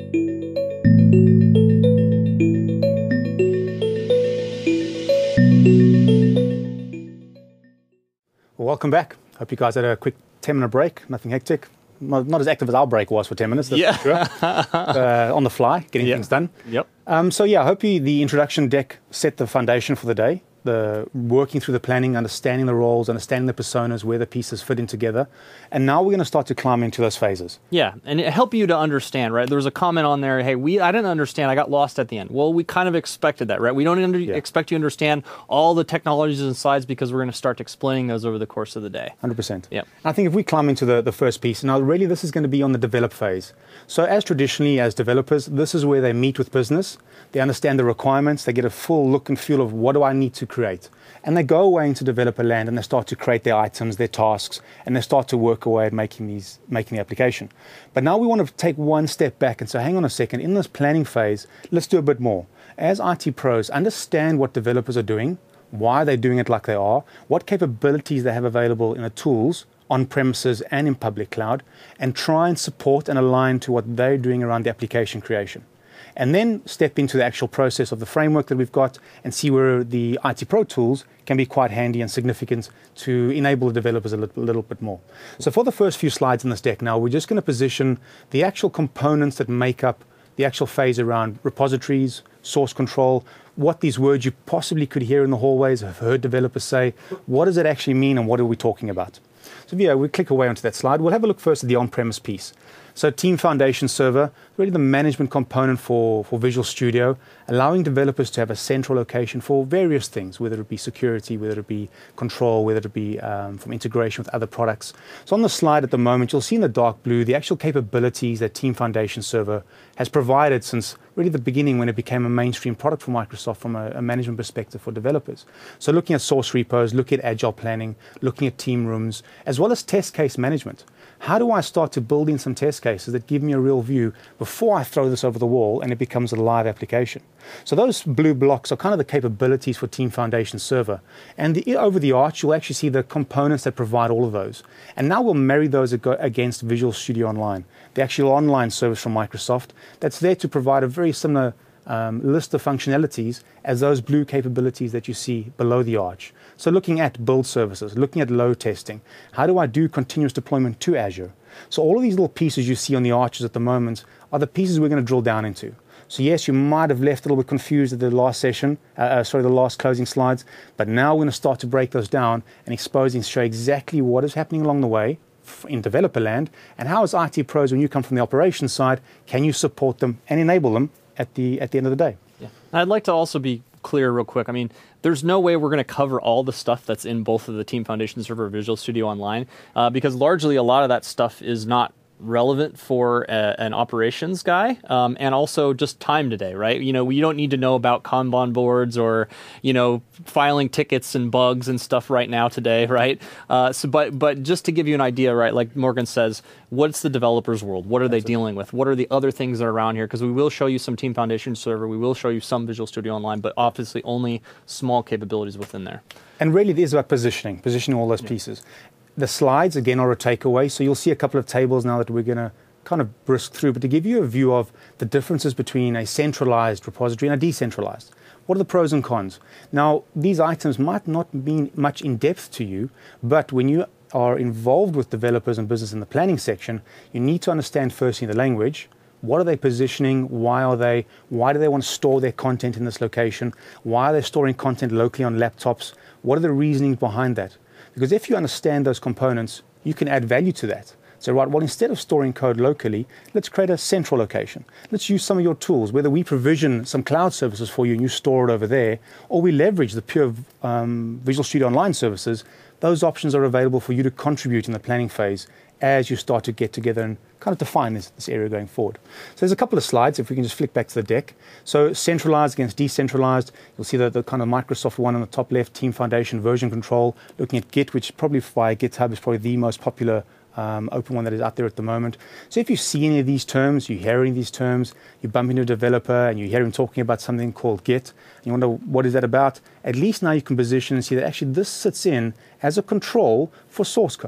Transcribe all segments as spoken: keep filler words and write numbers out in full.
Well, welcome back. Hope you guys had a quick ten minute break, nothing hectic. Not, not as active as our break was for ten minutes, that's yeah. for sure. uh, on the fly, getting yep. things done. Yep. Um, so yeah, I hope you, the introduction deck set the foundation for the day. The working through the planning, understanding the roles, understanding the personas, where the pieces fit in together. And now we're going to start to climb into those phases. Yeah, and it helped you to understand, right? There was a comment on there, hey, we I didn't understand, I got lost at the end. Well, we kind of expected that, right? We don't under, yeah. expect you to understand all the technologies and slides because we're going to start explaining those over the course of the day. one hundred percent. Yep. I think if we climb into the, the first piece, now really this is going to be on the develop phase. So as traditionally as developers, this is where they meet with business, they understand the requirements, they get a full look and feel of what do I need to create. And they go away into developer land and they start to create their items, their tasks, and they start to work away at making these, making the application. But now we want to take one step back and say, hang on a second, in this planning phase, let's do a bit more. As I T pros, understand what developers are doing, why they're doing it like they are, what capabilities they have available in the tools, on premises and in public cloud, and try and support and align to what they're doing around the application creation. And then step into the actual process of the framework that we've got and see where the I T Pro tools can be quite handy and significant to enable the developers a little, little bit more. So for the first few slides in this deck now, we're just going to position the actual components that make up the actual phase around repositories, source control, what these words you possibly could hear in the hallways, have heard developers say, what does it actually mean and what are we talking about? So yeah, we click away onto that slide. We'll have a look first at the on-premise piece. So Team Foundation Server, really the management component for, for Visual Studio, allowing developers to have a central location for various things, whether it be security, whether it be control, whether it be um, from integration with other products. So on the slide at the moment, you'll see in the dark blue the actual capabilities that Team Foundation Server has provided since really the beginning when it became a mainstream product for Microsoft from a, a management perspective for developers. So looking at source repos, looking at agile planning, looking at team rooms, as well as test case management. How do I start to build in some test cases that give me a real view before I throw this over the wall and it becomes a live application? So those blue blocks are kind of the capabilities for Team Foundation Server. And the, over the arch, you'll actually see the components that provide all of those. And now we'll marry those against Visual Studio Online, the actual online service from Microsoft that's there to provide a very similar Um, list of functionalities as those blue capabilities that you see below the arch. So looking at build services, looking at load testing, how do I do continuous deployment to Azure? So all of these little pieces you see on the arches at the moment are the pieces we're going to drill down into. So yes, you might have left a little bit confused at the last session, uh, uh, sorry, the last closing slides, but now we're going to start to break those down and expose and show exactly what is happening along the way in developer land, and how as I T pros, when you come from the operations side, can you support them and enable them at the at the end of the day. Yeah. I'd like to also be clear real quick. I mean, there's no way we're going to cover all the stuff that's in both of the Team Foundation Server or Visual Studio Online, uh, because largely a lot of that stuff is not relevant for a, an operations guy, um, and also just time today, right? You know, you don't need to know about Kanban boards or, you know, filing tickets and bugs and stuff right now today, right? Uh, so, but but just to give you an idea, right? Like Morgan says, what's the developer's world? What are they Absolutely. dealing with? What are the other things that are around here? Because we will show you some Team Foundation Server, we will show you some Visual Studio Online, but obviously only small capabilities within there. And really, it is about positioning, positioning all those yeah. pieces. The slides, again, are a takeaway. So you'll see a couple of tables now that we're going to kind of brisk through, but to give you a view of the differences between a centralized repository and a decentralized. What are the pros and cons? Now, these items might not mean much in depth to you, but when you are involved with developers and business in the planning section, you need to understand firstly the language. What are they positioning? Why are they? Why do they want to store their content in this location? Why are they storing content locally on laptops? What are the reasonings behind that? Because if you understand those components, you can add value to that. So, right, well, instead of storing code locally, let's create a central location. Let's use some of your tools, whether we provision some cloud services for you and you store it over there, or we leverage the pure um, Visual Studio Online services. Those options are available for you to contribute in the planning phase as you start to get together and kind of define this, this area going forward. So there's a couple of slides, if we can just flick back to the deck. So centralized against decentralized, you'll see the, the kind of Microsoft one on the top left, Team Foundation version control, looking at Git, which probably via GitHub is probably the most popular um, open one that is out there at the moment. So if you see any of these terms, you hear any of these terms, you bump into a developer and you hear him talking about something called Git, and you wonder what is that about, at least now you can position and see that actually this sits in as a control for source code.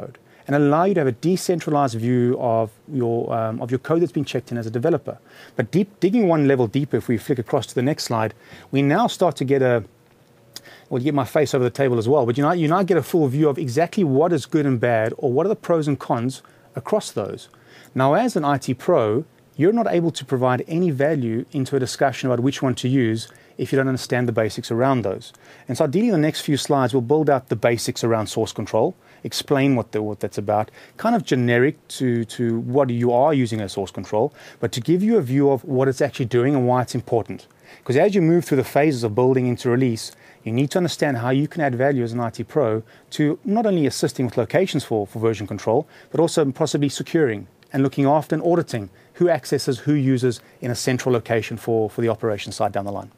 and allow you to have a decentralized view of your, um, of your code that's been checked in as a developer. But deep, digging one level deeper, if we flick across to the next slide, we now start to get a, well, you get my face over the table as well, but you now, you now get a full view of exactly what is good and bad, or what are the pros and cons across those. Now, as an I T pro, you're not able to provide any value into a discussion about which one to use if you don't understand the basics around those. And so ideally, in the next few slides, we'll build out the basics around source control, explain what, the, what that's about, kind of generic to, to what you are using as source control, but to give you a view of what it's actually doing and why it's important. Because as you move through the phases of building into release, you need to understand how you can add value as an I T pro to not only assisting with locations for, for version control, but also possibly securing and looking after and auditing who accesses, who uses in a central location for, for the operations side down the line.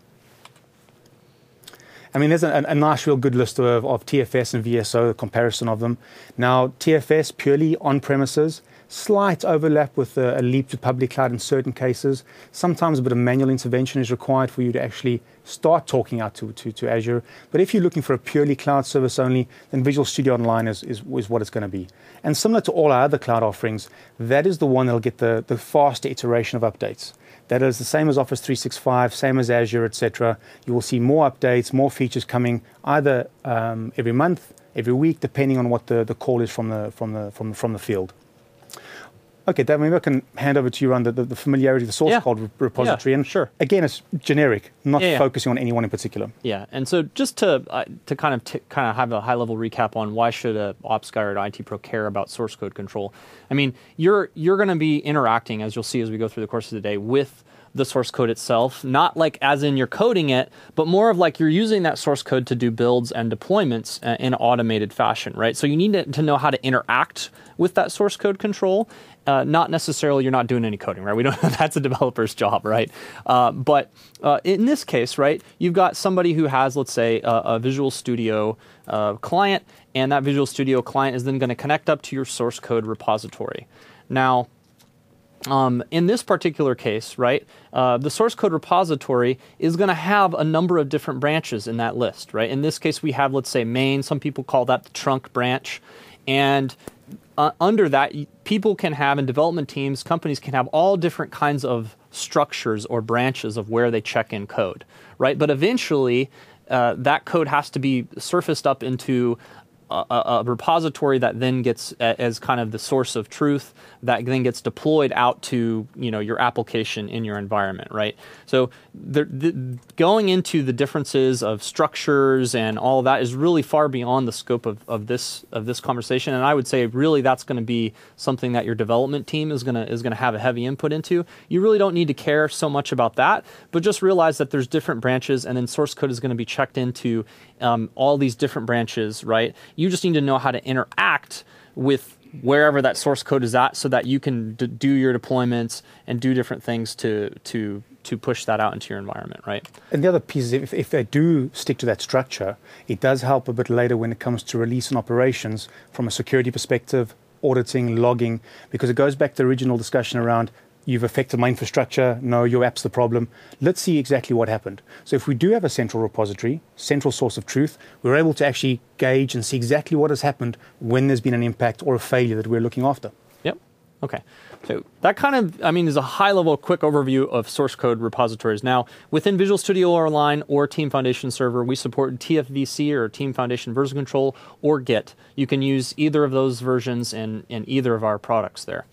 I mean, there's a, a nice, real good list of, of T F S and V S O, a comparison of them. Now, T F S purely on-premises, slight overlap with a, a leap to public cloud in certain cases. Sometimes a bit of manual intervention is required for you to actually start talking out to, to, to Azure. But if you're looking for a purely cloud service only, then Visual Studio Online is, is, is what it's going to be. And similar to all our other cloud offerings, that is the one that'll get the, the faster iteration of updates. That is the same as Office three sixty-five, same as Azure, et cetera. You will see more updates, more features coming either um, every month, every week, depending on what the, the call is from the, from, the, from, from the field. Okay, Dave, maybe I can hand over to you around the, the, the familiarity of the source yeah. code repository. Yeah, and sure. Again, it's generic, not yeah, yeah. focusing on anyone in particular. Yeah, and so just to uh, to kind of t- kind of have a high level recap on why should a ops guy or an I T pro care about source code control. I mean, you're you're going to be interacting, as you'll see as we go through the course of the day, with the source code itself, not like as in you're coding it, but more of like you're using that source code to do builds and deployments uh, in an automated fashion, right? So you need to, to know how to interact with that source code control. Uh, not necessarily you're not doing any coding, right? We don't. That's a developer's job, right? Uh, but uh, in this case, right, you've got somebody who has, let's say, a, a Visual Studio uh, client, and that Visual Studio client is then going to connect up to your source code repository. Now, Um, in this particular case, right, uh, the source code repository is going to have a number of different branches in that list, right? In this case, we have, let's say, main. Some people call that the trunk branch. And uh, under that, people can have, in development teams, companies can have all different kinds of structures or branches of where they check in code, right? But eventually, uh, that code has to be surfaced up into A, a repository that then gets as kind of the source of truth that then gets deployed out to, you know, your application in your environment, right? So the, the, going into the differences of structures and all of that is really far beyond the scope of, of this of this conversation, and I would say really that's going to be something that your development team is going to is going to have a heavy input into. You really don't need to care so much about that, but just realize that there's different branches, and then source code is going to be checked into um, all these different branches, right? You just need to know how to interact with wherever that source code is at so that you can d- do your deployments and do different things to to to push that out into your environment, right? And the other piece is if, if they do stick to that structure, it does help a bit later when it comes to release and operations from a security perspective, auditing, logging, because it goes back to the original discussion around you've affected my infrastructure, no, your app's the problem. Let's see exactly what happened. So if we do have a central repository, central source of truth, we're able to actually gauge and see exactly what has happened when there's been an impact or a failure that we're looking after. Yep. Okay. So that kind of, I mean, is a high-level quick overview of source code repositories. Now, within Visual Studio Online or Team Foundation Server, we support T F V C or Team Foundation Version Control or Git. You can use either of those versions in, in either of our products there.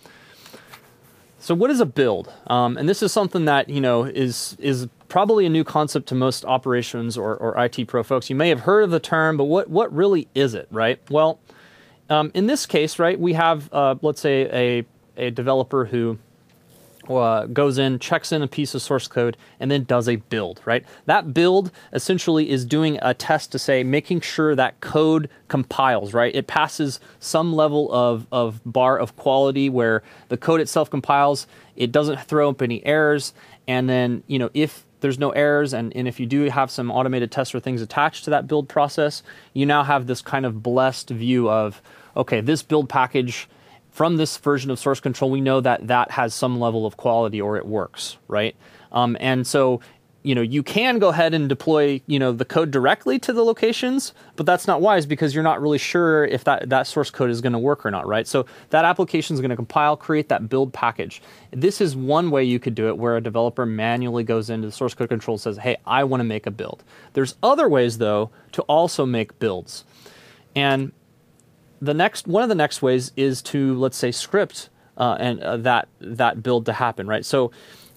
So what is a build? Um, and this is something that, you know, is is probably a new concept to most operations or, or I T pro folks. You may have heard of the term, but what, what really is it, right? Well, um, in this case, right, we have, uh, let's say, a, a developer who uh, goes in, checks in a piece of source code, and then does a build, right? That build essentially is doing a test to say, making sure that code compiles, right? It passes some level of, of bar of quality where the code itself compiles, it doesn't throw up any errors, and then, you know, if there's no errors, and, and if you do have some automated tests or things attached to that build process, you now have this kind of blessed view of, okay, this build package from this version of source control, we know that that has some level of quality or it works, right? Um, and so you know, you can go ahead and deploy, you know, the code directly to the locations, but that's not wise because you're not really sure if that, that source code is going to work or not, right? So that application is going to compile, create that build package. This is one way you could do it where a developer manually goes into the source code control and says, hey, I want to make a build. There's other ways, though, to also make builds. And the next one of the next ways is to, let's say, script uh, and uh, that that build to happen, right? So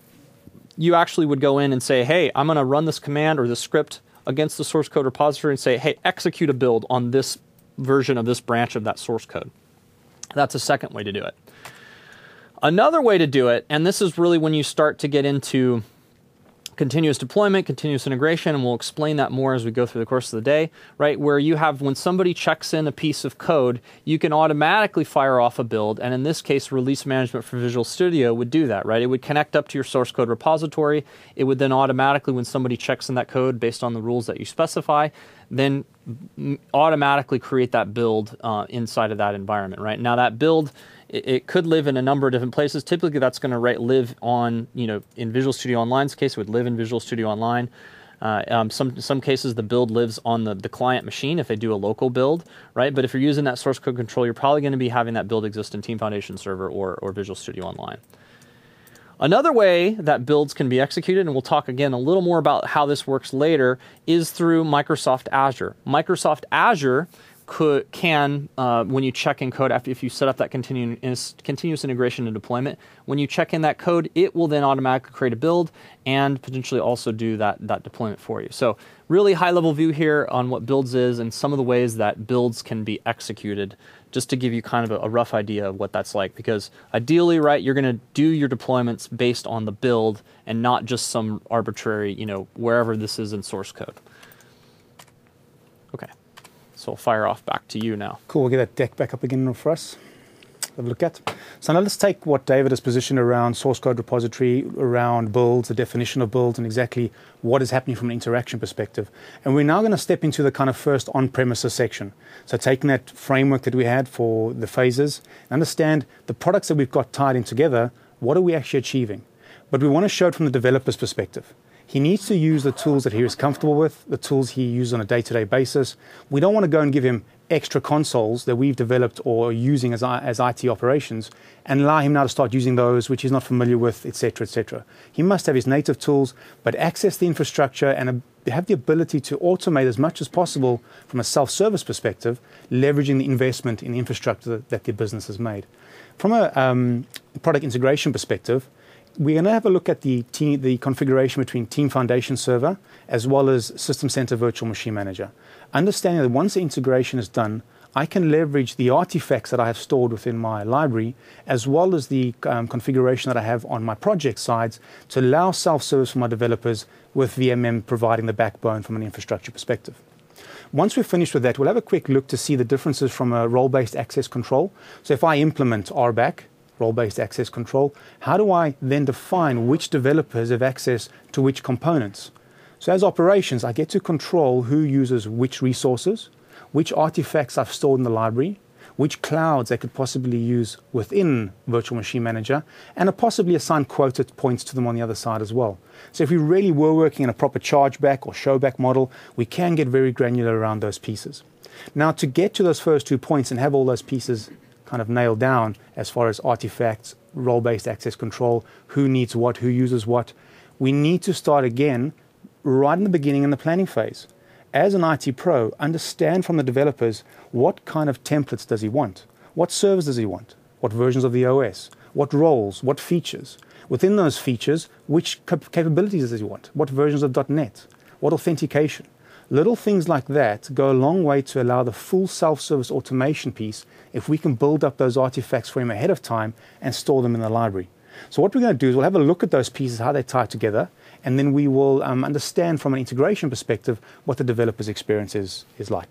you actually would go in and say, hey, I'm going to run this command or this script against the source code repository and say, hey, execute a build on this version of this branch of that source code. That's a second way to do it. Another way to do it, and this is really when you start to get into continuous deployment, continuous integration, and we'll explain that more as we go through the course of the day, right? Where you have, when somebody checks in a piece of code, you can automatically fire off a build, and in this case, release management for Visual Studio would do that, right? It would connect up to your source code repository. It would then automatically, when somebody checks in that code based on the rules that you specify, then automatically create that build uh, inside of that environment, right? Now that build, it, it could live in a number of different places. Typically, that's going to right, live on, you know, in Visual Studio Online's case, it would live in Visual Studio Online. Uh, um, some some cases, the build lives on the, the client machine if they do a local build, right? But if you're using that source code control, you're probably going to be having that build exist in Team Foundation Server or, or Visual Studio Online. Another way that builds can be executed, and we'll talk again a little more about how this works later, is through Microsoft Azure. Microsoft Azure could, can, uh, when you check in code, after if you set up that continuous, continuous integration and deployment, when you check in that code, it will then automatically create a build and potentially also do that, that deployment for you. So really high-level view here on what builds is and some of the ways that builds can be executed, just to give you kind of a, a rough idea of what that's like. Because ideally, right, you're going to do your deployments based on the build and not just some arbitrary, you know, wherever this is in source code. Okay, so I'll fire off back to you now. Cool, we'll get that deck back up again for us. Have a look at. So now let's take what David has positioned around source code repository, around builds, the definition of builds, and exactly what is happening from an interaction perspective. And we're now going to step into the kind of first on-premises section. So taking that framework that we had for the phases, understand the products that we've got tied in together, what are we actually achieving? But we want to show it from the developer's perspective. He needs to use the tools that he is comfortable with, the tools he uses on a day-to-day basis. We don't want to go and give him extra consoles that we've developed or are using as, as I T operations and allow him now to start using those which he's not familiar with, et cetera, et cetera. He must have his native tools, but access the infrastructure and have the ability to automate as much as possible from a self-service perspective, leveraging the investment in the infrastructure that the business has made. From a um, product integration perspective, we're going to have a look at the, team, the configuration between Team Foundation Server as well as System Center Virtual Machine Manager. Understanding that once the integration is done, I can leverage the artifacts that I have stored within my library as well as the um, configuration that I have on my project sides to allow self-service for my developers with V M M providing the backbone from an infrastructure perspective. Once we're finished with that, we'll have a quick look to see the differences from a role-based access control. So if I implement R BAC, role-based access control, how do I then define which developers have access to which components? So as operations, I get to control who uses which resources, which artifacts I've stored in the library, which clouds I could possibly use within Virtual Machine Manager, and a possibly assign quota points to them on the other side as well. So if we really were working in a proper chargeback or showback model, we can get very granular around those pieces. Now, to get to those first two points and have all those pieces kind of nailed down as far as artifacts, role-based access control, who needs what, who uses what, we need to start again right in the beginning in the planning phase. As an I T pro, understand from the developers what kind of templates does he want, what servers does he want, what versions of the O S, what roles, what features. Within those features, which cap- capabilities does he want, what versions of dot net, what authentication. Little things like that go a long way to allow the full self-service automation piece if we can build up those artifacts for him ahead of time and store them in the library. So what we're going to do is we'll have a look at those pieces, how they tie together, and then we will um, understand from an integration perspective what the developer's experience is, is like.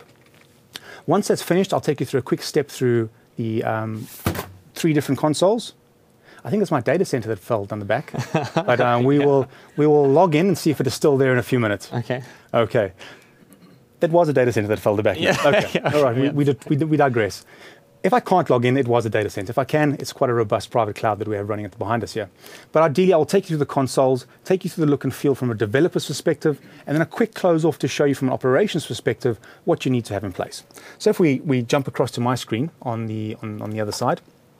Once that's finished, I'll take you through a quick step through the um, three different consoles. I think it's my data center that fell down the back, but um, we, yeah. will, we will log in and see if it is still there in a few minutes. Okay. Okay. That was a data center that fell the back. Yeah. Okay. yeah. All right. Yeah. We, we, did, we, did, we digress. If I can't log in, it was a data center. If I can, it's quite a robust private cloud that we have running at the behind us here. But ideally, I'll take you through the consoles, take you through the look and feel from a developer's perspective, and then a quick close off to show you from an operations perspective what you need to have in place. So if we, we jump across to my screen on the, on, on the other side,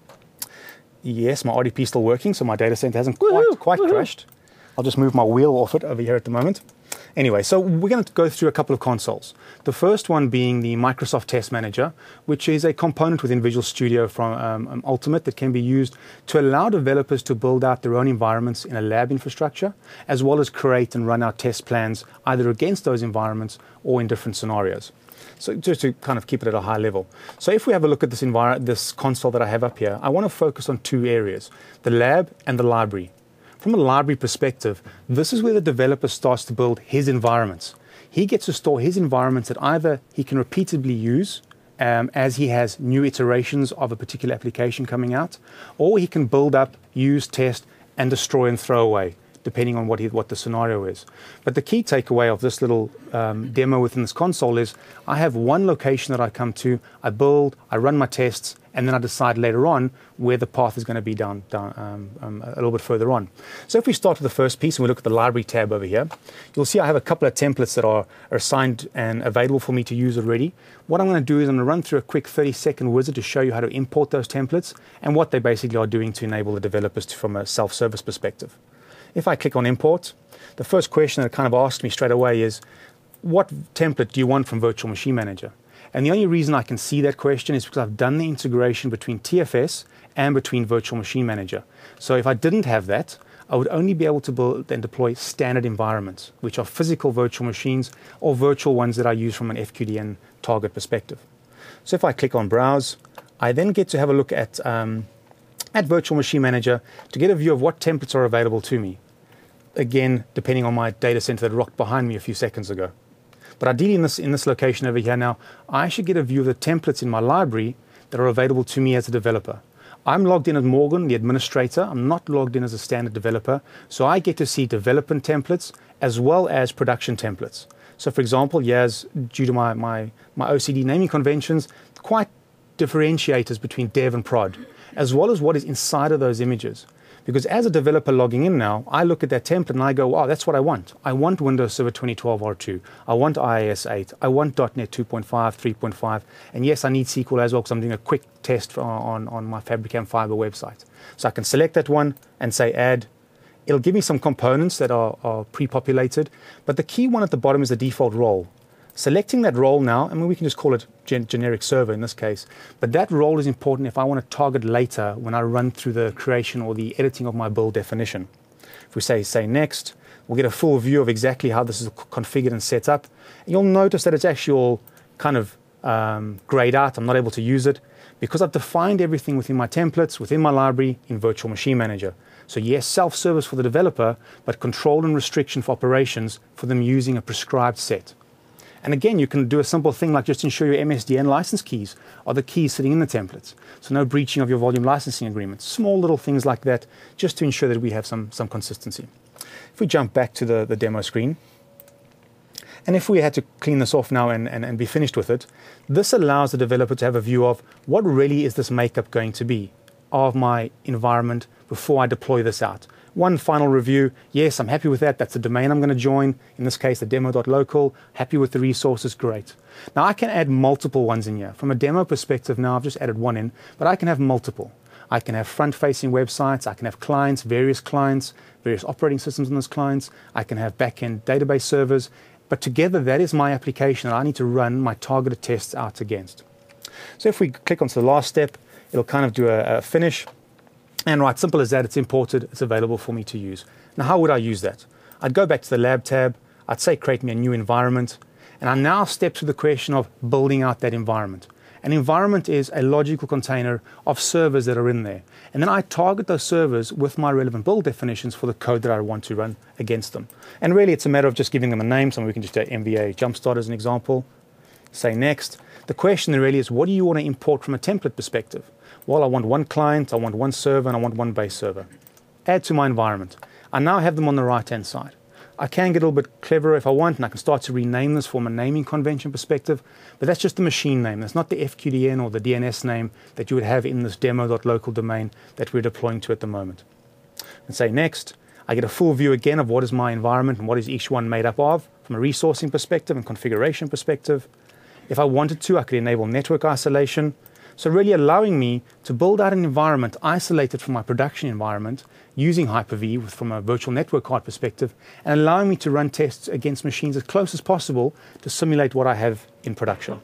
yes, my R D P is still working, so my data center hasn't quite, quite crashed. I'll just move my wheel off it over here at the moment. Anyway, so we're going to go through a couple of consoles. The first one being the Microsoft Test Manager, which is a component within Visual Studio from um, um, Ultimate that can be used to allow developers to build out their own environments in a lab infrastructure, as well as create and run out test plans either against those environments or in different scenarios. So just to kind of keep it at a high level. So if we have a look at this, envir- this console that I have up here, I want to focus on two areas, the lab and the library. From a library perspective, this is where the developer starts to build his environments. He gets to store his environments that either he can repeatedly use um, as he has new iterations of a particular application coming out, or he can build up, use, test, and destroy and throw away, depending on what, he, what the scenario is. But the key takeaway of this little um, demo within this console is I have one location that I come to, I build, I run my tests, and then I decide later on where the path is going to be down, down um, um, a little bit further on. So if we start with the first piece and we look at the library tab over here, you'll see I have a couple of templates that are, are assigned and available for me to use already. What I'm going to do is I'm going to run through a quick thirty second wizard to show you how to import those templates and what they basically are doing to enable the developers to, from a self-service perspective. If I click on import, the first question that kind of asked me straight away is, what template do you want from Virtual Machine Manager? And the only reason I can see that question is because I've done the integration between T F S and between Virtual Machine Manager. So if I didn't have that, I would only be able to build and deploy standard environments, which are physical virtual machines or virtual ones that I use from an F Q D N target perspective. So if I click on Browse, I then get to have a look at, um, at Virtual Machine Manager to get a view of what templates are available to me. Again, depending on my data center that rocked behind me a few seconds ago. But ideally in this, in this location over here now, I should get a view of the templates in my library that are available to me as a developer. I'm logged in as Morgan, the administrator. I'm not logged in as a standard developer. So I get to see development templates as well as production templates. So for example, yes, due to my, my, my O C D naming conventions, quite differentiators between dev and prod, as well as what is inside of those images. Because as a developer logging in now, I look at that template and I go, wow, that's what I want. I want Windows Server twenty twelve R two. I want I I S eight. I want dot net two point five, three point five. And yes, I need S Q L as well because I'm doing a quick test on, on, on my Fabricam Fiber website. So I can select that one and say add. It'll give me some components that are, are pre-populated. But the key one at the bottom is the default role. Selecting that role now, I mean, we can just call it gen- generic server in this case, but that role is important if I want to target later when I run through the creation or the editing of my build definition. If we say, say next, we'll get a full view of exactly how this is configured and set up. And you'll notice that it's actually all kind of um, grayed out. I'm not able to use it because I've defined everything within my templates, within my library in Virtual Machine Manager. So yes, self-service for the developer, but control and restriction for operations for them using a prescribed set. And again, you can do a simple thing like just ensure your M S D N license keys are the keys sitting in the templates. So no breaching of your volume licensing agreements. Small little things like that, just to ensure that we have some, some consistency. If we jump back to the, the demo screen, and if we had to clean this off now and, and, and be finished with it, this allows the developer to have a view of what really is this makeup going to be of my environment before I deploy this out. One final review, yes, I'm happy with that. That's the domain I'm going to join. In this case, the demo.local. Happy with the resources, great. Now I can add multiple ones in here. From a demo perspective now, I've just added one in, but I can have multiple. I can have front-facing websites. I can have clients, various clients, various operating systems on those clients. I can have back-end database servers. But together, that is my application that I need to run my targeted tests out against. So if we click onto the last step, it'll kind of do a, a finish. And right, simple as that, it's imported, it's available for me to use. Now, how would I use that? I'd go back to the lab tab, I'd say create me a new environment, and I now step to the question of building out that environment. An environment is a logical container of servers that are in there. And then I target those servers with my relevant build definitions for the code that I want to run against them. And really, it's a matter of just giving them a name. So we can just do M V A Jumpstart as an example. Say next. The question then really is, what do you want to import from a template perspective? Well, I want one client, I want one server, and I want one base server. Add to my environment. I now have them on the right-hand side. I can get a little bit cleverer if I want, and I can start to rename this from a naming convention perspective, but that's just the machine name. That's not the F Q D N or the D N S name that you would have in this demo.local domain that we're deploying to at the moment. And say next, I get a full view again of what is my environment and what is each one made up of from a resourcing perspective and configuration perspective. If I wanted to, I could enable network isolation. So really allowing me to build out an environment isolated from my production environment using Hyper-V from a virtual network card perspective, and allowing me to run tests against machines as close as possible to simulate what I have in production.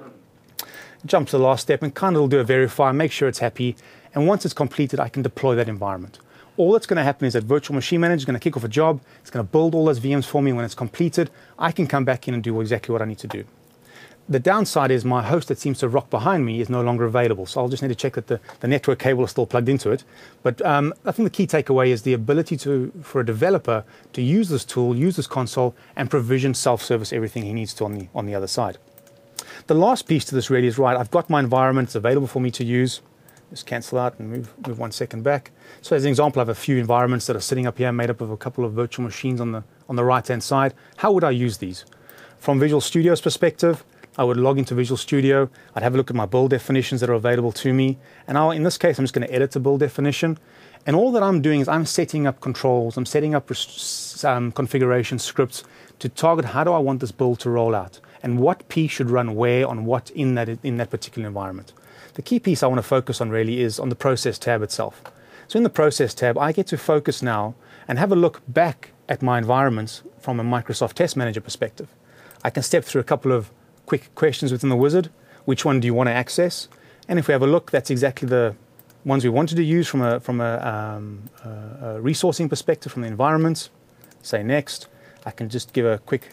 Jump to the last step and kind of do a verify, make sure it's happy, and once it's completed, I can deploy that environment. All that's going to happen is that Virtual Machine Manager is going to kick off a job, it's going to build all those V Ms for me. When it's completed, I can come back in and do exactly what I need to do. The downside is my host that seems to rock behind me is no longer available. So I'll just need to check that the, the network cable is still plugged into it. But um, I think the key takeaway is the ability to, for a developer to use this tool, use this console, and provision self-service everything he needs to on the, on the other side. The last piece to this really is, right, I've got my environment, it's available for me to use. Just cancel out and move, move one second back. So as an example, I have a few environments that are sitting up here made up of a couple of virtual machines on the, on the right-hand side. How would I use these? From Visual Studio's perspective, I would log into Visual Studio, I'd have a look at my build definitions that are available to me, and I'll, in this case, I'm just going to edit the build definition, and all that I'm doing is I'm setting up controls, I'm setting up um, configuration scripts to target how do I want this build to roll out, and what piece should run where on what in that, in that particular environment. The key piece I want to focus on really is on the Process tab itself. So in the Process tab, I get to focus now and have a look back at my environments from a Microsoft Test Manager perspective. I can step through a couple of quick questions within the wizard. Which one do you want to access? And if we have a look, that's exactly the ones we wanted to use from a, from a, um, a, a resourcing perspective from the environments. Say next. I can just give a quick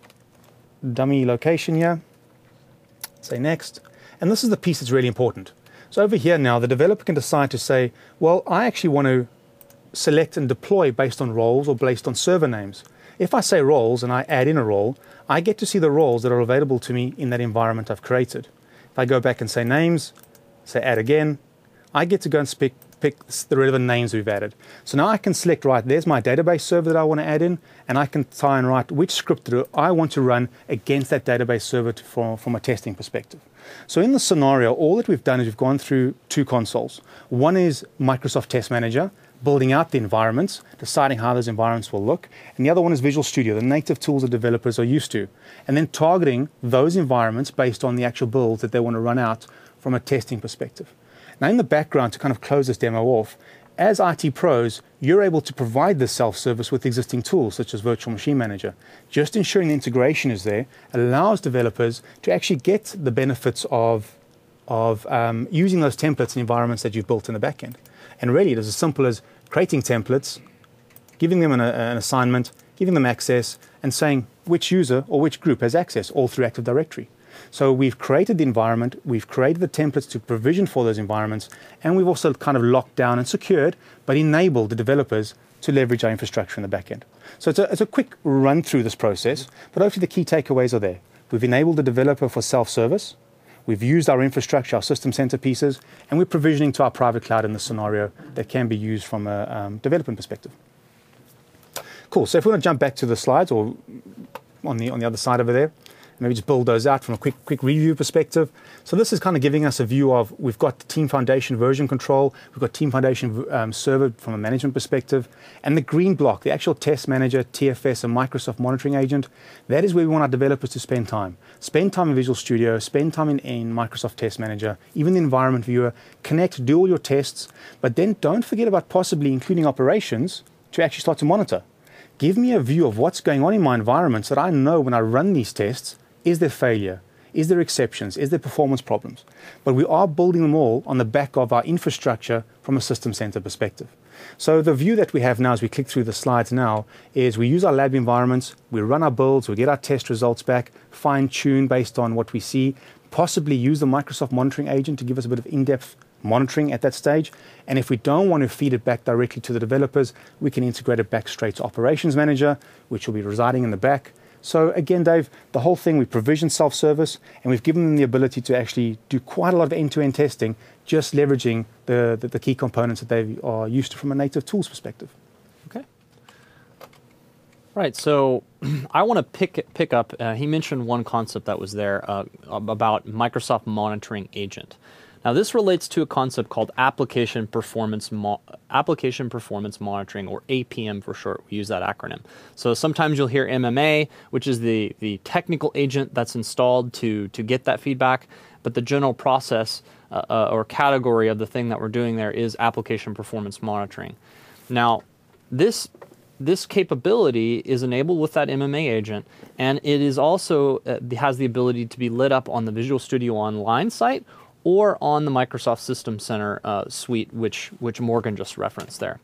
dummy location here. Say next. And this is the piece that's really important. So over here now, the developer can decide to say, well, I actually want to select and deploy based on roles or based on server names. If I say roles and I add in a role, I get to see the roles that are available to me in that environment I've created. If I go back and say names, say add again, I get to go and pick, pick the relevant names we've added. So now I can select, right, there's my database server that I want to add in, and I can try and write which script that I want to run against that database server to, from, from a testing perspective. So in this scenario, all that we've done is we've gone through two consoles. One is Microsoft Test Manager, building out the environments, deciding how those environments will look. And the other one is Visual Studio, the native tools that developers are used to. And then targeting those environments based on the actual builds that they want to run out from a testing perspective. Now in the background, to kind of close this demo off, as I T pros, you're able to provide this self-service with existing tools such as Virtual Machine Manager. Just ensuring the integration is there allows developers to actually get the benefits of, of um, using those templates and environments that you've built in the backend. And really, it is as simple as creating templates, giving them an, an assignment, giving them access, and saying which user or which group has access all through Active Directory. So we've created the environment, we've created the templates to provision for those environments, and we've also kind of locked down and secured, but enabled the developers to leverage our infrastructure in the back end. So it's a, it's a quick run through this process, but hopefully the key takeaways are there. We've enabled the developer for self-service, we've used our infrastructure, our system center pieces, and we're provisioning to our private cloud in this scenario that can be used from a um, development perspective. Cool, so if we want to jump back to the slides or on the, on the other side over there, maybe just build those out from a quick quick review perspective. So this is kind of giving us a view of, we've got Team Foundation version control, we've got Team Foundation um, server from a management perspective, and the green block, the actual test manager, T F S, and Microsoft monitoring agent, that is where we want our developers to spend time. Spend time in Visual Studio, spend time in, in Microsoft Test Manager, even the environment viewer, connect, do all your tests, but then don't forget about possibly including operations to actually start to monitor. Give me a view of what's going on in my environment so that I know when I run these tests, is there failure? Is there exceptions? Is there performance problems? But we are building them all on the back of our infrastructure from a system center perspective. So the view that we have now as we click through the slides now is we use our lab environments, we run our builds, we get our test results back, fine tune based on what we see, possibly use the Microsoft monitoring agent to give us a bit of in-depth monitoring at that stage. And if we don't want to feed it back directly to the developers, we can integrate it back straight to Operations Manager, which will be residing in the back. So again, Dave, the whole thing, we provision self-service, and we've given them the ability to actually do quite a lot of end-to-end testing, just leveraging the, the, the key components that they are used to from a native tools perspective. Okay. Right. So I want to pick pick up. Uh, he mentioned one concept that was there uh, about Microsoft Monitoring Agent. Now, this relates to a concept called application performance mo- application performance monitoring, or A P M for short. We use that acronym. So sometimes you'll hear M M A, which is the the technical agent that's installed to to get that feedback. But the general process uh, uh, or category of the thing that we're doing there is application performance monitoring. Now, this This capability is enabled with that M M A agent, and it is also uh, has the ability to be lit up on the Visual Studio Online site or on the Microsoft System Center uh, suite, which which Morgan just referenced there.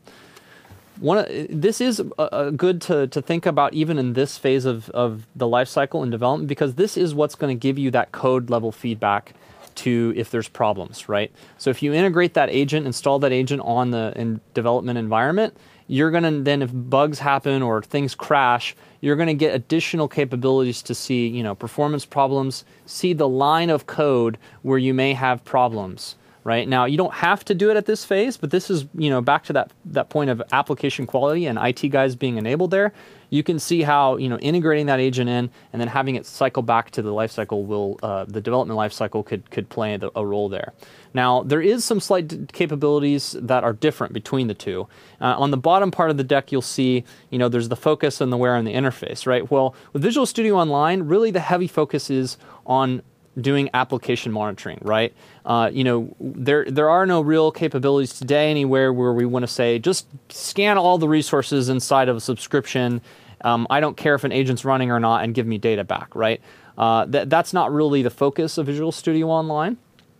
One, uh, this is uh, uh, good to, to think about even in this phase of, of the life cycle and development, because this is what's going to give you that code level feedback to if there's problems, right? So if you integrate that agent, install that agent on the in development environment, you're going to then, if bugs happen or things crash, you're going to get additional capabilities to see, you know, performance problems, see the line of code where you may have problems, right? Now, you don't have to do it at this phase, but this is, you know, back to that, that point of application quality and I T guys being enabled there. You can see how, you know, integrating that agent in and then having it cycle back to the lifecycle will, uh, the development lifecycle could could play a role there. Now, there is some slight capabilities that are different between the two. Uh, on the bottom part of the deck, you'll see, you know, there's the focus and the where and the interface, right? Well, with Visual Studio Online, really the heavy focus is on doing application monitoring, right? Uh, you know, there there are no real capabilities today anywhere where we want to say, just scan all the resources inside of a subscription. Um, I don't care if an agent's running or not, and give me data back, right? Uh, that that's not really the focus of Visual Studio Online.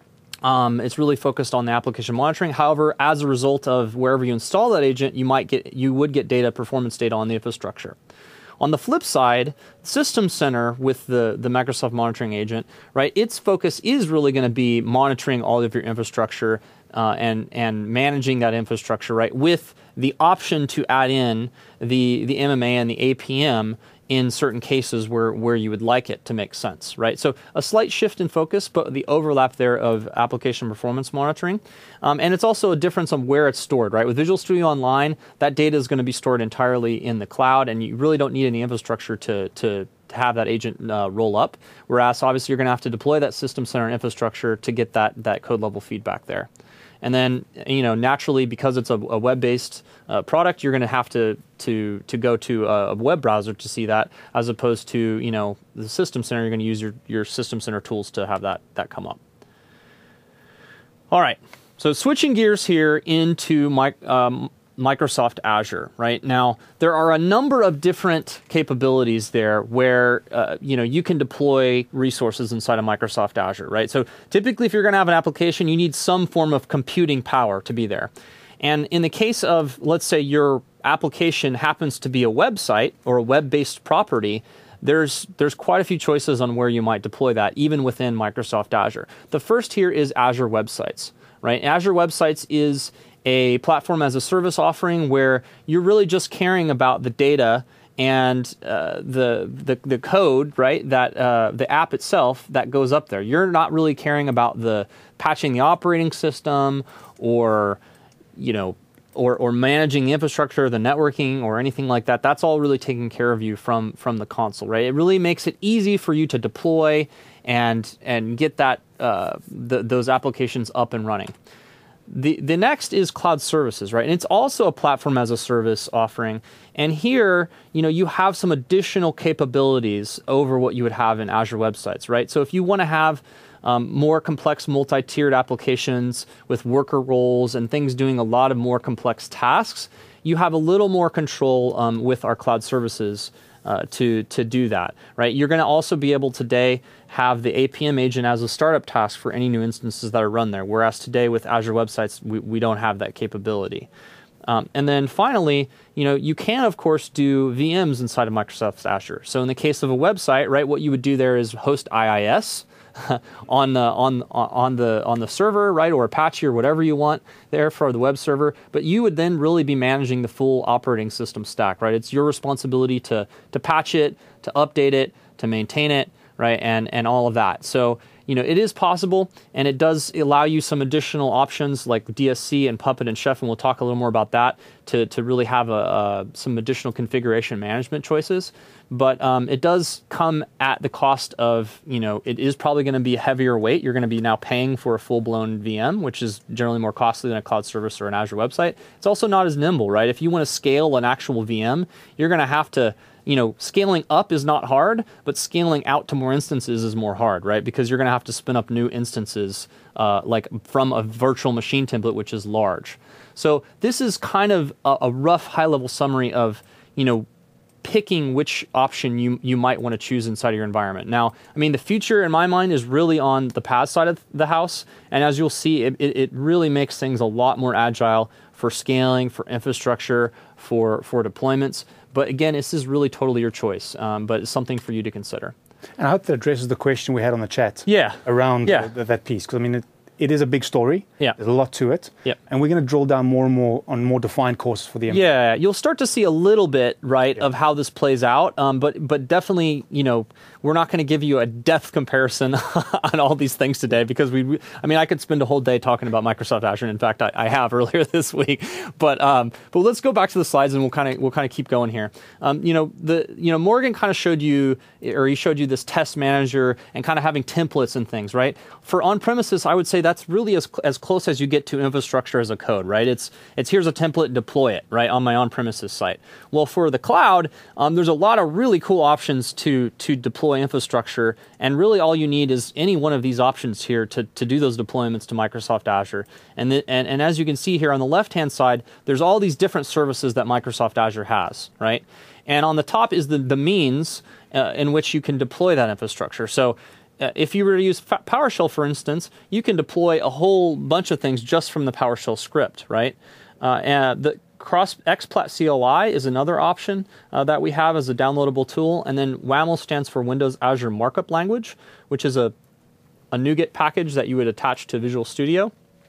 Um, it's really focused on the application monitoring. However, as a result of wherever you install that agent, you might get you would get data, performance data on the infrastructure. On the flip side, System Center with the, the Microsoft Monitoring Agent, right? Its focus is really going to be monitoring all of your infrastructure uh, and and managing that infrastructure, right? With the option to add in the the M M A and the A P M in certain cases where, where you would like it to make sense, right? So a slight shift in focus, but the overlap there of application performance monitoring. Um, and it's also a difference on where it's stored, right? With Visual Studio Online, that data is going to be stored entirely in the cloud, and you really don't need any infrastructure to, to, to have that agent uh, roll up. Whereas obviously you're going to have to deploy that System Center infrastructure to get that, that code level feedback there. And then, you know, naturally, because it's a, a web-based uh, product, you're going to have to to to go to a, a web browser to see that, as opposed to, you know, the System Center. You're going to use your, your System Center tools to have that that come up. All right, so switching gears here into my. Um, Microsoft Azure, right? Now, there are a number of different capabilities there where, uh, you know, you can deploy resources inside of Microsoft Azure, right? So typically, if you're going to have an application, you need some form of computing power to be there. And in the case of, let's say your application happens to be a website or a web-based property, there's there's quite a few choices on where you might deploy that, even within Microsoft Azure. The first here is Azure Websites, right? Azure Websites is a platform as a service offering where you're really just caring about the data and uh, the, the the code, right? That uh, the app itself that goes up there. You're not really caring about the patching the operating system or, you know, or or managing the infrastructure, the networking, or anything like that. That's all really taken care of you from from the console, right? It really makes it easy for you to deploy and and get that uh, the, those applications up and running. The the next is cloud services, right? And it's also a platform as a service offering. And here, you know, you have some additional capabilities over what you would have in Azure Websites, right? So if you want to have um, more complex multi-tiered applications with worker roles and things doing a lot of more complex tasks, you have a little more control um, with our cloud services Uh, to to do that, right? You're going to also be able today have the A P M agent as a startup task for any new instances that are run there, whereas today with Azure Websites, we, we don't have that capability. Um, and then finally, you know, you can, of course, do V Ms inside of Microsoft Azure. So in the case of a website, right, what you would do there is host I I S on the on on the on the server, right, or Apache or whatever you want there for the web server. But you would then really be managing the full operating system stack, right? It's your responsibility to to patch it, to update it, to maintain it, right, and and all of that. So you know, it is possible, and it does allow you some additional options like D S C and Puppet and Chef, and we'll talk a little more about that to, to really have a, a, some additional configuration management choices. But um, it does come at the cost of, you know, it is probably going to be a heavier weight. You're going to be now paying for a full-blown V M, which is generally more costly than a cloud service or an Azure website. It's also not as nimble, right? If you want to scale an actual V M, you're going to have to, you know, scaling up is not hard, but scaling out to more instances is more hard, right? Because you're going to have to spin up new instances uh, like from a virtual machine template, which is large. So this is kind of a, a rough high-level summary of, you know, picking which option you you might want to choose inside of your environment. Now, I mean, the future in my mind is really on the PaaS side of the house, and as you'll see, it, it, it really makes things a lot more agile for scaling, for infrastructure, for for deployments. But again, this is really totally your choice, um, but it's something for you to consider. And I hope that addresses the question we had on the chat. Yeah. Around yeah. The, that piece, because I mean, it, it is a big story. Yeah. There's a lot to it. Yeah. And we're going to drill down more and more on more defined courses for the M. Yeah, you'll start to see a little bit, right, Yeah. of how this plays out. Um, but but definitely, you know, we're not going to give you a depth comparison on all these things today because we, I mean, I could spend a whole day talking about Microsoft Azure. And in fact, I, I have earlier this week. But um, but let's go back to the slides and we'll kind of we'll kind of keep going here. Um, you know, the you know Morgan kind of showed you, or he showed you this test manager and kind of having templates and things, right? For on-premises, I would say that's really as as close as you get to infrastructure as a code, right? It's it's here's a template, deploy it, right, on my on-premises site. Well, for the cloud, um, there's a lot of really cool options to to deploy infrastructure, and really all you need is any one of these options here to, to do those deployments to Microsoft Azure. And, the, and and as you can see here on the left-hand side, there's all these different services that Microsoft Azure has, right? And on the top is the, the means uh, in which you can deploy that infrastructure. So Uh, if you were to use PowerShell, for instance, you can deploy a whole bunch of things just from the PowerShell script, right? Uh, and the Cross XPlat C L I is another option uh, that we have as a downloadable tool. And then WAML stands for Windows Azure Markup Language, which is a, a NuGet package that you would attach to Visual Studio.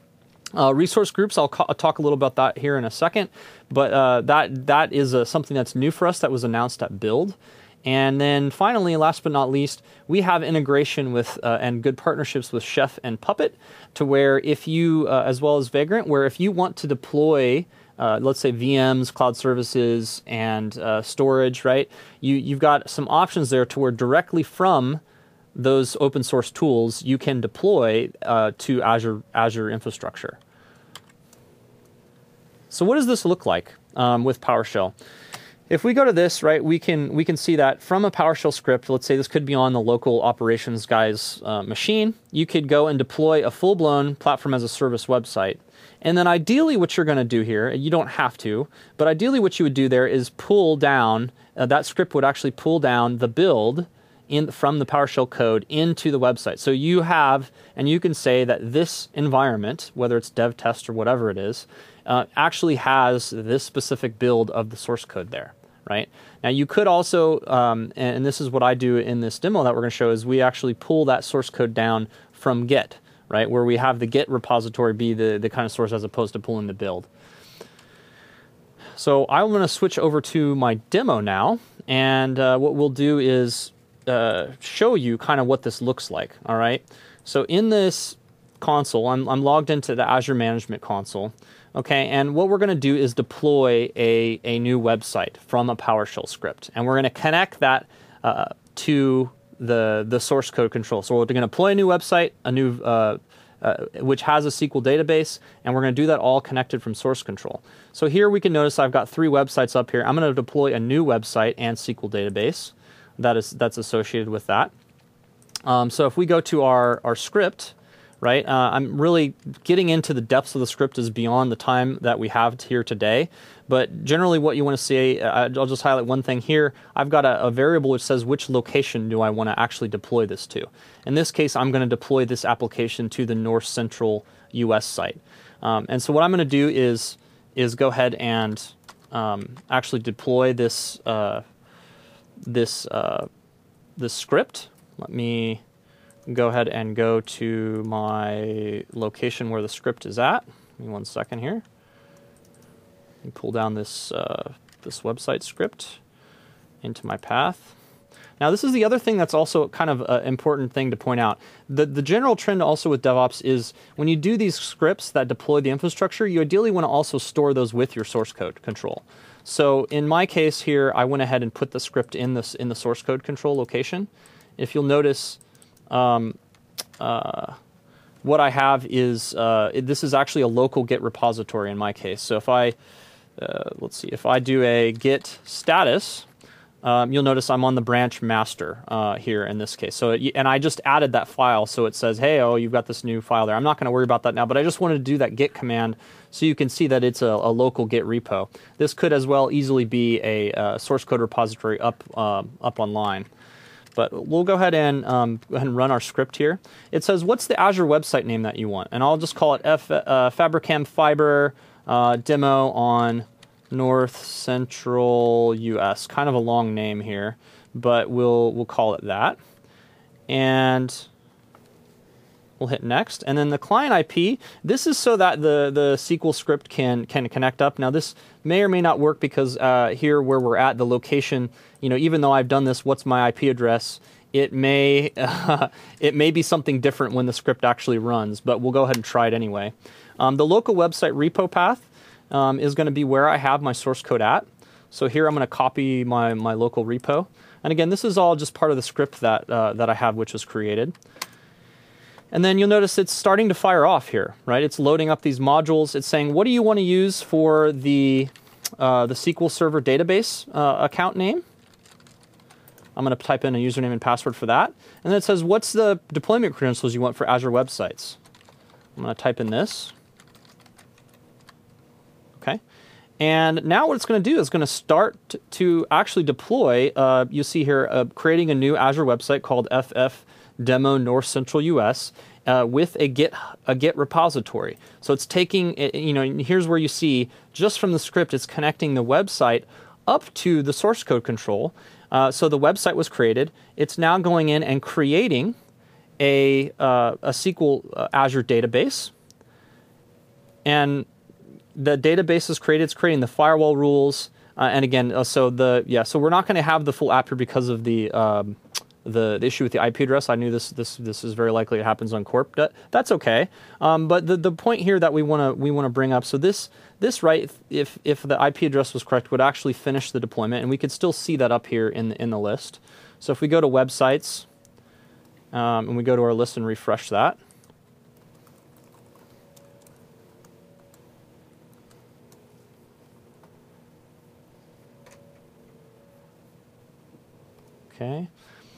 Uh, resource groups, I'll, I'll talk a little about that here in a second. But uh, that that is uh, something that's new for us that was announced at Build. And then finally, last but not least, we have integration with uh, and good partnerships with Chef and Puppet, to where if you, uh, as well as Vagrant, where if you want to deploy, uh, let's say V Ms, cloud services, and uh, storage, right? You you've got some options there to where directly from those open source tools you can deploy uh, to Azure Azure infrastructure. So what does this look like um, with PowerShell? If we go to this, right, we can we can see that from a PowerShell script. Let's say this could be on the local operations guy's uh, machine. You could go and deploy a full-blown platform as a service website. And then ideally what you're going to do here, you don't have to, but ideally what you would do there is pull down, uh, that script would actually pull down the build in from the PowerShell code into the website. So you have, and you can say that this environment, whether it's dev test or whatever it is, uh, actually has this specific build of the source code there, right? Now you could also, um, and this is what I do in this demo that we're going to show, is we actually pull that source code down from Git, right? Where we have the Git repository be the, the kind of source as opposed to pulling the build. So I'm going to switch over to my demo now, and uh, what we'll do is uh, show you kind of what this looks like, all right? So in this console, I'm, I'm logged into the Azure Management Console, okay? And what we're going to do is deploy a, a new website from a PowerShell script, and we're going to connect that uh, to the, the source code control. So we're going to deploy a new website, a new uh, Uh, which has a S Q L database, and we're going to do that all connected from source control. So here we can notice I've got three websites up here. I'm going to deploy a new website and S Q L database that is that's associated with that. Um, so if we go to our, our script, right, uh, I'm really getting into the depths of the script is beyond the time that we have here today. But generally what you want to see, uh, I'll just highlight one thing here. I've got a, a variable which says which location do I want to actually deploy this to. In this case, I'm going to deploy this application to the North Central U S site. Um, and so what I'm going to do is, is go ahead and um, actually deploy this, uh, this, uh, this script. Let me go ahead and go to my location where the script is at. Give me one second here. Pull down this uh, this website script into my path. Now, this is the other thing that's also kind of an important thing to point out. The, the general trend also with DevOps is when you do these scripts that deploy the infrastructure, you ideally want to also store those with your source code control. So in my case here, I went ahead and put the script in, this, in the source code control location. If you'll notice, um, uh, what I have is, uh, it, this is actually a local Git repository in my case. So if I, uh, let's see, if I do a git status, Um, you'll notice I'm on the branch master uh, here in this case. So, it, and I just added that file, so it says, hey, oh, you've got this new file there. I'm not going to worry about that now, but I just wanted to do that git command so you can see that it's a, a local Git repo. This could as well easily be a uh, source code repository up uh, up online. But we'll go ahead and um, go ahead and run our script here. It says, what's the Azure website name that you want? And I'll just call it F, uh, Fabricam Fiber uh, demo on North Central U S. Kind of a long name here, but we'll we'll call it that. And we'll hit next. And then the client I P, this is so that the, the S Q L script can can connect up. Now this may or may not work because uh, here where we're at, the location, you know, even though I've done this, what's my I P address, it may uh, it may be something different when the script actually runs, but we'll go ahead and try it anyway. Um, the local website repo path Um, is going to be where I have my source code at. So here I'm going to copy my, my local repo. And again, this is all just part of the script that, uh, that I have, which was created. And then you'll notice it's starting to fire off here, right? It's loading up these modules. It's saying, what do you want to use for the, uh, the S Q L Server database uh, account name? I'm going to type in a username and password for that. And then it says, what's the deployment credentials you want for Azure websites? I'm going to type in this. Okay, and now what it's going to do is going to start to actually deploy, uh, you see here, uh, creating a new Azure website called F F Demo North Central U S uh, with a Git a Git repository. So it's taking, you know, here's where you see, just from the script, it's connecting the website up to the source code control. Uh, so the website was created. It's now going in and creating a, uh, a S Q L uh, Azure database. And the database is created. It's creating the firewall rules, uh, and again, uh, so the yeah, so we're not going to have the full app here because of the, um, the the issue with the I P address. I knew this this this is very likely it happens on Corp. That, that's okay. Um, but the the point here that we want to we want to bring up, so this this right, if if the I P address was correct, would actually finish the deployment, and we could still see that up here in the, in the list. So if we go to websites, um, and we go to our list and refresh that. Okay.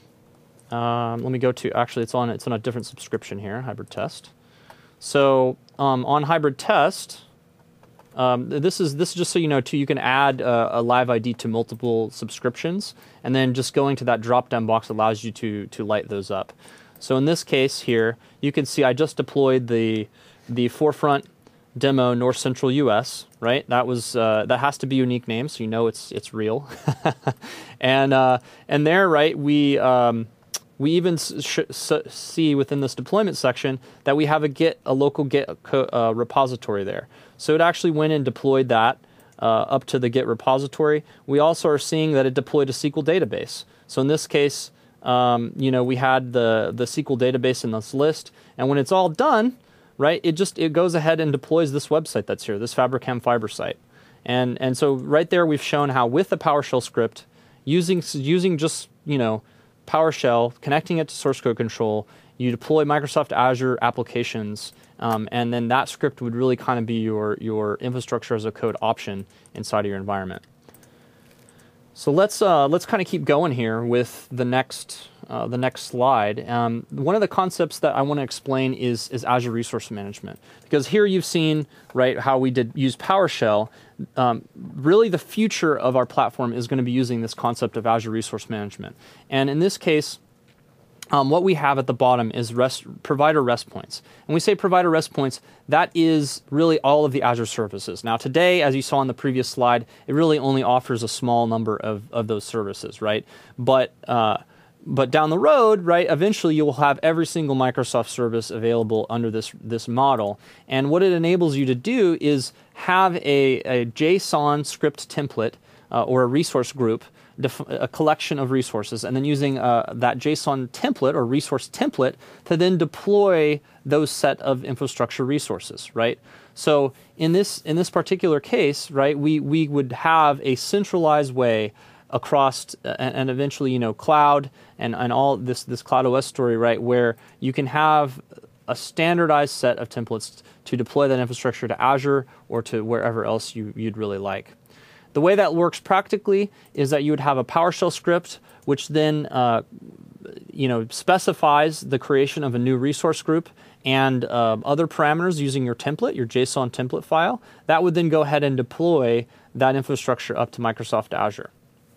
Um, let me go to, actually it's on it's on a different subscription here, Hybrid Test. So um, on Hybrid Test, um, this is this is just so you know too, you can add uh, a live I D to multiple subscriptions, and then just going to that drop-down box allows you to to light those up. So in this case here, you can see I just deployed the the Forefront Demo North Central U S, right? That was uh, that has to be a unique name, so you know it's it's real. and uh, and there, right? We um, we even sh see within this deployment section that we have a Git, a local Git uh, repository there. So it actually went and deployed that uh, up to the Git repository. We also are seeing that it deployed a S Q L database. So in this case, um, you know, we had the the S Q L database in this list, and when it's all done, right, it just it goes ahead and deploys this website that's here, this Fabricam Fiber site, and and so right there we've shown how with the PowerShell script, using using just you know PowerShell, connecting it to source code control, you deploy Microsoft Azure applications, um, and then that script would really kind of be your your infrastructure as a code option inside of your environment. So let's uh, let's kind of keep going here with the next uh, the next slide. Um, one of the concepts that I want to explain is is Azure Resource Management, because here you've seen right how we did use PowerShell. Um, really, the future of our platform is going to be using this concept of Azure Resource Management, and in this case, Um, what we have at the bottom is rest, provider rest points. And we say provider rest points, that is really all of the Azure services. Now today, as you saw on the previous slide, it really only offers a small number of, of those services, right? But, uh, but down the road, right, eventually you will have every single Microsoft service available under this, this model. And what it enables you to do is have a, a JSON script template uh, or a resource group def- a collection of resources, and then using uh, that JSON template or resource template to then deploy those set of infrastructure resources, right? So in this in this particular case, right, we we would have a centralized way across uh, and, and eventually, you know, cloud and, and all this this Cloud O S story, right, where you can have a standardized set of templates to deploy that infrastructure to Azure or to wherever else you, you'd really like. The way that works practically is that you would have a PowerShell script, which then uh, you know, specifies the creation of a new resource group and uh, other parameters using your template, your JSON template file. That would then go ahead and deploy that infrastructure up to Microsoft Azure.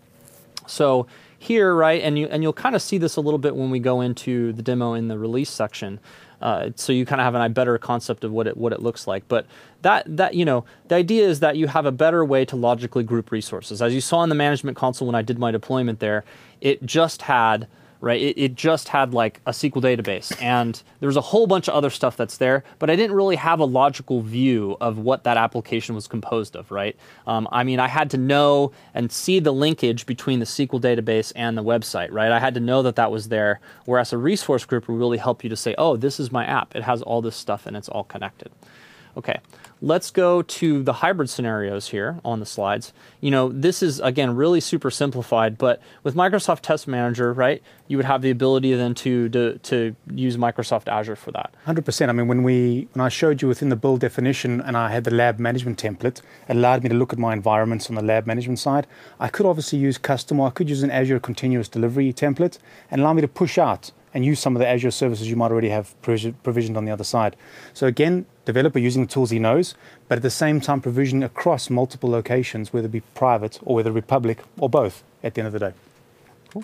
So here, right, and, you, and you'll kind of see this a little bit when we go into the demo in the release section. Uh, so you kind of have a better concept of what it what it looks like. But that that you know the idea is that you have a better way to logically group resources. As you saw in the management console when I did my deployment there, it just had right. It, it just had like a S Q L database, and there's a whole bunch of other stuff that's there. But I didn't really have a logical view of what that application was composed of. Right. Um, I mean, I had to know and see the linkage between the S Q L database and the website. Right. I had to know that that was there. Whereas a resource group will really help you to say, oh, this is my app. It has all this stuff and it's all connected. Okay, let's go to the hybrid scenarios here on the slides. You know, this is, again, really super simplified, but with Microsoft Test Manager, right, you would have the ability then to to, to use Microsoft Azure for that. one hundred percent. I mean, when we when I showed you within the build definition and I had the lab management template, it allowed me to look at my environments on the lab management side. I could obviously use custom, or I could use an Azure continuous delivery template and allow me to push out and use some of the Azure services you might already have provisioned on the other side. So again, developer using the tools he knows, but at the same time provisioning across multiple locations, whether it be private or whether it be public or both at the end of the day. Cool.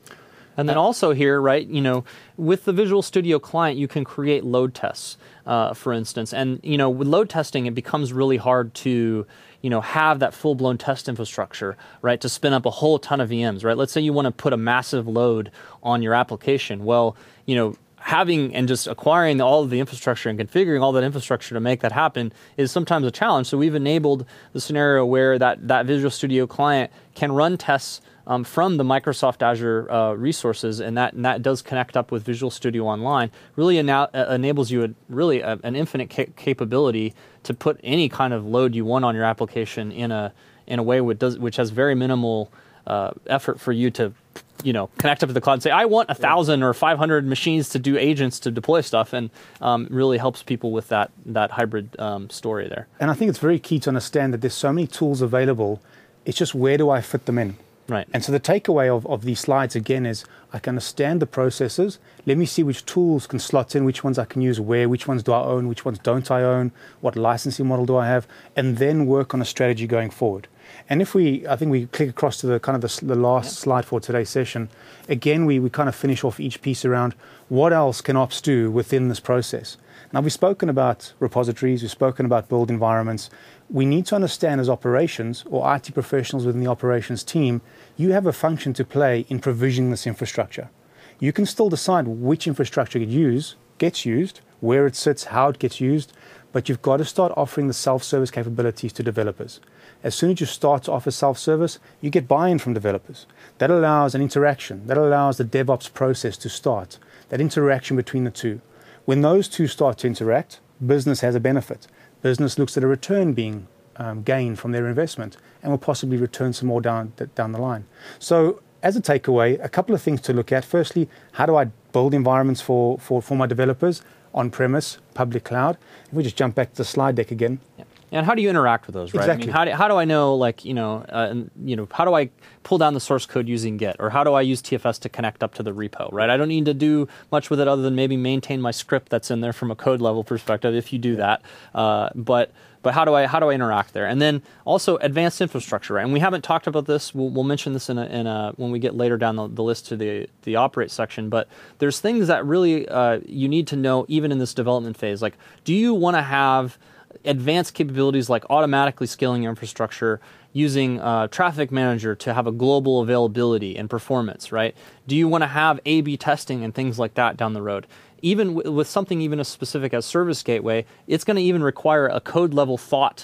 And then also here, right, you know, with the Visual Studio Client, you can create load tests, uh, for instance. And, you know, with load testing, it becomes really hard to, you know, have that full-blown test infrastructure, right, to spin up a whole ton of V Ms, right? Let's say you want to put a massive load on your application. Well, you know, having and just acquiring all of the infrastructure and configuring all that infrastructure to make that happen is sometimes a challenge. So we've enabled the scenario where that, that Visual Studio Client can run tests um, from the Microsoft Azure uh, resources, and that and that does connect up with Visual Studio Online. Really ena- uh, enables you a, really a, an infinite ca- capability to put any kind of load you want on your application in a in a way which does which has very minimal uh, effort for you to, you know, connect up to the cloud and say, I want a thousand or five hundred machines to do agents to deploy stuff, and um, really helps people with that that hybrid um, story there. And I think it's very key to understand that there's so many tools available. It's just, where do I fit them in? Right. And so the takeaway of, of these slides, again, is I can understand the processes. Let me see which tools can slot in, which ones I can use where, which ones do I own, which ones don't I own, what licensing model do I have, and then work on a strategy going forward. And if we, I think we click across to the kind of the, the last yeah. slide for today's session, again, we, we kind of finish off each piece around what else can ops do within this process. Now, we've spoken about repositories, we've spoken about build environments. We need to understand as operations or I T professionals within the operations team, you have a function to play in provisioning this infrastructure. You can still decide which infrastructure gets used, gets used, where it sits, how it gets used, but you've got to start offering the self-service capabilities to developers. As soon as you start to offer self-service, you get buy-in from developers. That allows an interaction. That allows the DevOps process to start, that interaction between the two. When those two start to interact, business has a benefit. Business looks at a return being um, gained from their investment and will possibly return some more down, down the line. So as a takeaway, a couple of things to look at. Firstly, how do I build environments for, for, for my developers on-premise, public cloud? If we just jump back to the slide deck again. Yeah. And how do you interact with those, right? Exactly. I mean, how do, how do I know, like, you know, uh, you know, how do I pull down the source code using Git? Or how do I use T F S to connect up to the repo, right? I don't need to do much with it other than maybe maintain my script that's in there from a code level perspective, if you do that. Uh, but but how do I how do I interact there? And then also advanced infrastructure, right? And we haven't talked about this. We'll, we'll mention this in a, in a, when we get later down the, the list to the, the operate section. But there's things that really uh, you need to know even in this development phase. Like, do you want to have advanced capabilities like automatically scaling your infrastructure using uh, Traffic Manager to have a global availability and performance, right? Do you want to have A B testing and things like that down the road? Even w- with something even as specific as Service Gateway, it's going to even require a code level thought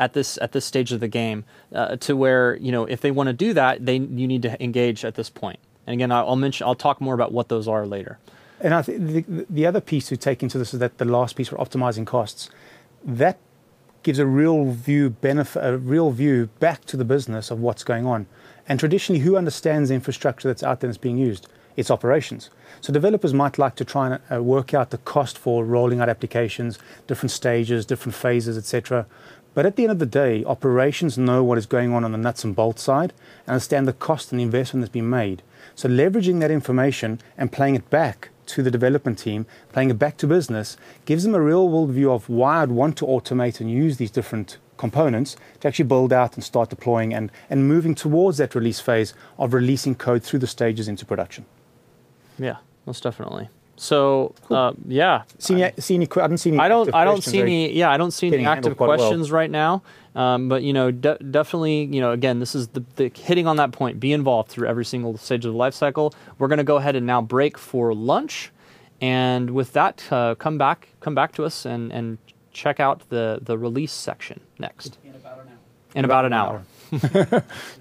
at this at this stage of the game, uh, to where, you know, if they want to do that, they you need to engage at this point. And again, I'll mention I'll talk more about what those are later. And I think the, the other piece to take into this is that the last piece for optimizing costs, that gives a real view benefit, a real view back to the business of what's going on. And traditionally, who understands the infrastructure that's out there that's being used? It's operations. So developers might like to try and uh, work out the cost for rolling out applications, different stages, different phases, et cetera. But at the end of the day, operations know what is going on on the nuts and bolts side, and understand the cost and the investment that's been made. So leveraging that information and playing it back to the development team, playing it back to business, gives them a real world view of why I'd want to automate and use these different components to actually build out and start deploying and, and moving towards that release phase of releasing code through the stages into production. Yeah, most definitely. So, cool. uh, yeah. See any, see any, I don't see any. I don't. I don't see any. Yeah, I don't see any active questions well. right now. Um, but you know, de- definitely, you know, again, this is the, the hitting on that point. Be involved through every single stage of the life cycle. We're going to go ahead and now break for lunch, and with that, uh, come back, come back to us and and check out the the release section next. In about an hour. In about an hour.